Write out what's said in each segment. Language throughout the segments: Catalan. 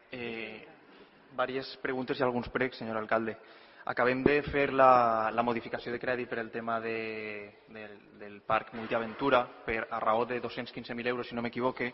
Diverses preguntes i alguns pregs, senyor alcalde. Acabem de fer la modificació de crèdit per el tema del parc Multiaventura a raó de 215.000 euros, si no m'equivoque,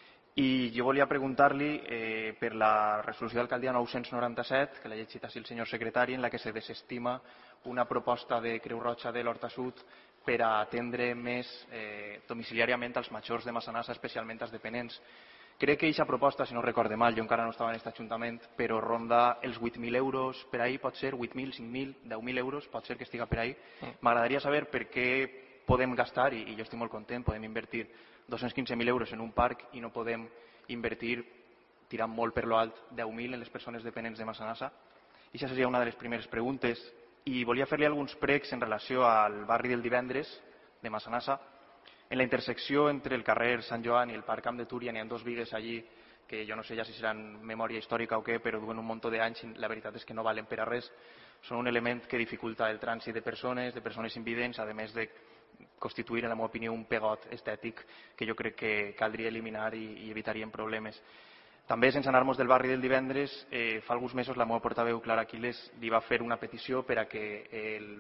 i jo volia preguntar-li per la resolució d'alcaldia 997, que l'ha llegit així el senyor secretari, en la que se desestima una proposta de Creu Roja de l'Horta Sud per a atendre més domiciliàriament als majors de Massanassa, especialment als dependents. Crec que aquesta proposta, si no recorde mal, jo encara no estava en aquest ajuntament, però ronda els 8.000 euros per ahí, pot ser 8.000, 5.000, 10.000 euros, pot ser que estiga per ahí. M'agradaria saber per què podem gastar, i jo estic molt content, podem invertir 215.000 euros en un parc i no podem invertir, tirant molt per lo alt, 10.000 en les persones dependents de Massanassa. Aquesta seria una de les primeres preguntes. I volia fer-li alguns pregs en relació al barri del Divendres de Massanassa. En la intersecció entre el carrer Sant Joan i el parc Camp de Túria n'hi ha dos bigues allí que jo no sé ja si seran memòria històrica o què, però duen un munt d'anys i la veritat és que no valen per a res. Són un element que dificulta el trànsit de persones invidents, a més de constituir, en la meva opinió, un pegot estètic que jo crec que caldria eliminar i evitaríem problemes. També, sense anar-nos del barri del Divendres, fa alguns mesos la meva portaveu, Clara Aquiles, li va fer una petició per a que el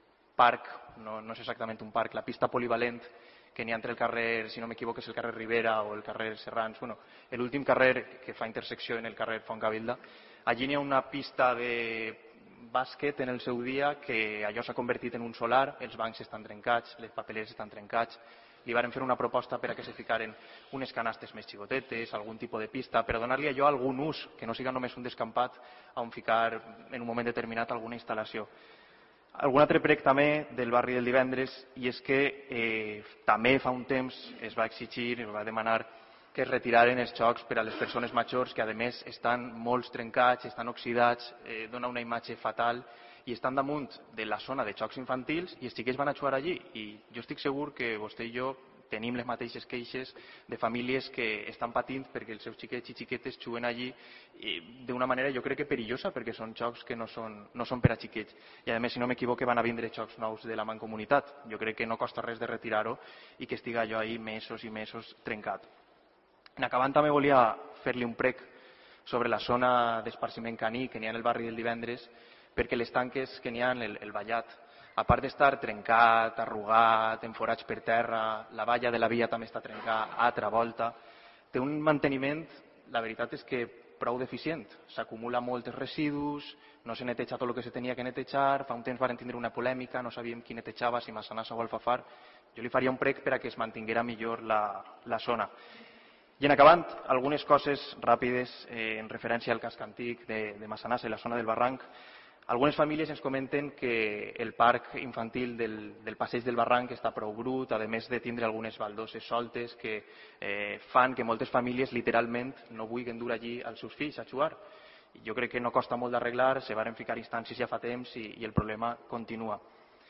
parc, no és exactament un parc, la pista polivalent que n'hi ha entre el carrer, si no m'equivoco, és el carrer Rivera o el carrer Serrans, l'últim carrer que fa intersecció en el carrer Font Gavilda, allí n'hi ha una pista de bàsquet en el seu dia que allò s'ha convertit en un solar, els bancs estan trencats, les papeleres estan trencats, li varen fer una proposta per a que se ficaren unes canastes més xicotetes, algun tipus de pista, per a donar-li allò algun ús, que no siga només un descampat on ficar en un moment determinat alguna instal·lació. Algun altre prec també del barri del Divendres, i és que també fa un temps es va exigir, es va demanar que es retiraren els jocs per a les persones majors, que a més estan molts trencats, estan oxidats, dona una imatge fatal, i estan damunt de la zona de jocs infantils i els xiquets van a jugar allí. I jo estic segur que vostè i jo tenim les mateixes queixes de famílies que estan patint perquè els seus xiquets i xiquetes juguen allí d'una manera jo crec que perillosa, perquè són jocs que no són per a xiquets. I a més, si no m'equivoque, van a vindre jocs nous de la Mancomunitat. Jo crec que no costa res de retirar-ho i que estiga allò ahí mesos i mesos trencat. En acabant també volia fer-li un prec sobre la zona d'esparciment caní que n'hi ha en el barri del Divendres, perquè les tanques que n'hi ha en el vallat, a part d'estar trencat, arrugat, amb forats per terra, la valla de la via també està trencada, altra volta, té un manteniment, la veritat és que prou deficient. S'acumula molts residus, no s'ha netejat tot el que se tenia que netejar, fa un temps varen tindre una polèmica, no sabíem qui netejava, si Massanassa o Alfafar. Jo li faria un prec per a que es mantinguera millor la zona. I en acabant, algunes coses ràpides en referència al casc antic de Massanassa i la zona del Barranc. Algunes famílies ens comenten que el parc infantil del passeig del Barranc està prou brut, a més de tindre algunes baldoses soltes que fan que moltes famílies literalment no vulguin dur allí els seus fills a jugar. Jo crec que no costa molt d'arreglar, se varen ficar instàncies ja fa temps i el problema continua.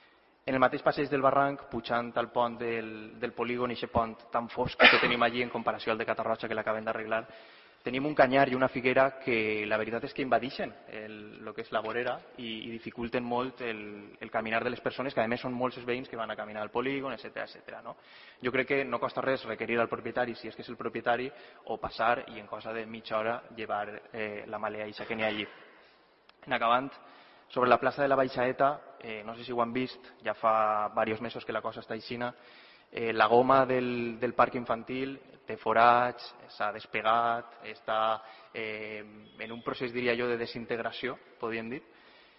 En el mateix passeig del Barranc, pujant al pont del polígon, aquest pont tan fosc que tenim allí en comparació al de Catarroja que l'acaben d'arreglar, tenim un canyar i una figuera que la veritat és que invadeixen el que és la vorera i dificulten molt el caminar de les persones, que a més són molts els veïns que van a caminar al polígon, etc. No? Jo crec que no costa res requerir al propietari, si és que és el propietari, o passar i en cosa de mitja hora llevar la malea eixa que n'hi ha allí. En acabant, sobre la plaça de la Baixaeta, no sé si ho han vist, ja fa diversos mesos que la cosa està aixina, la goma del parc infantil té forats, s'ha despegat, està en un procés, diria jo, de desintegració, podríem dir,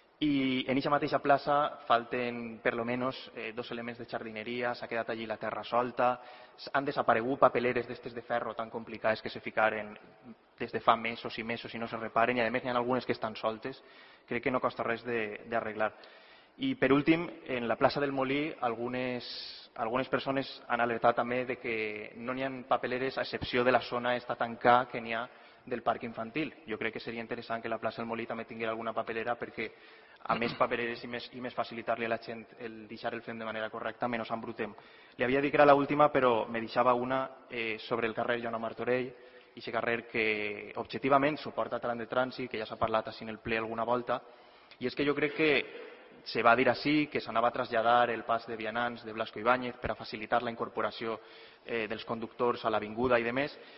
i en aquesta mateixa plaça falten per lo menos dos elements de jardineria, s'ha quedat allí la terra solta, han desaparegut papeleres d'estes de ferro tan complicades que se ficaren des de fa mesos i mesos i no se reparen, i a més n'hi ha algunes que estan soltes, crec que no costa res d'arreglar. I per últim, en la plaça del Molí, algunes persones han alertat també de que no n'hi ha papeleres a excepció de la zona esta tancada que n'hi ha del parc infantil. Jo crec que seria interessant que la plaça del Molí també tingués alguna papelera perquè a més papeleres i més facilitar-li a la gent el deixar el fem de manera correcta, menys embrutem. Li havia dit que era l'última, però me deixava una sobre el carrer Joan Martorell, i aquest carrer que objectivament suporta tant de trànsit, que ja s'ha parlat així en el ple alguna volta, i és que jo crec que se va dir així que s'anava a traslladar el pas de vianants de Blasco Ibáñez per a facilitar la incorporació dels conductors a l'avinguda i demés.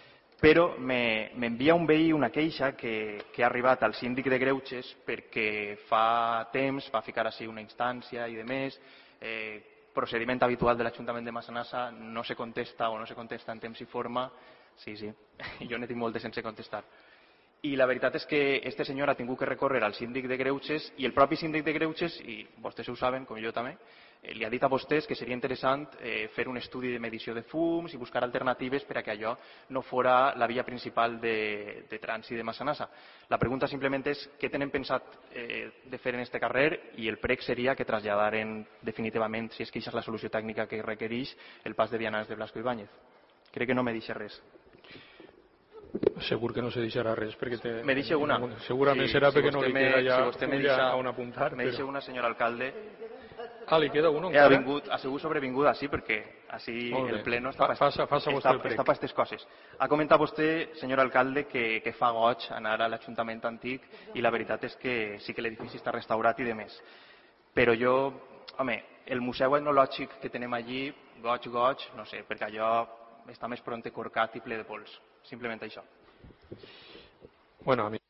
però m'envia un veí una queixa que ha arribat al síndic de Greuges perquè fa temps va ficar així una instància i de més, procediment habitual de l'Ajuntament de Massanassa, no se contesta o no se contesta en temps i forma. Sí, jo n'he tinc moltes sense contestar. I la veritat és que este senyor ha tingut que recórrer al síndic de Greuges i el propi síndic de Greuges, i vostès ho saben, com jo també, li ha dit a vostès que seria interessant fer un estudi de medició de fums i buscar alternatives per a que allò no fora la via principal de trànsit de Massanassa. La pregunta simplement és què tenen pensat de fer en este carrer i el prec seria que traslladaren definitivament, si és que això és la solució tècnica que requereix, el pas de vianants de Blasco Ibáñez. Crec que no me deixa res. Segur que no se deixarà res perquè me deixa una. Segurament serà perquè no li queda ja on apuntar. Me deixa una, senyor alcalde. Li queda una encara? Ha sigut sobrevinguda així perquè així el pleno està per aquestes coses. Ha comentat vostè, senyor alcalde, que fa goig anar a l'Ajuntament antic i la veritat és que sí que l'edifici està restaurat i de més. Però el museu etnològic que tenim allí, goig, no sé, perquè allò està més pront corcat i ple de pols. Simplement això. Bueno, a mi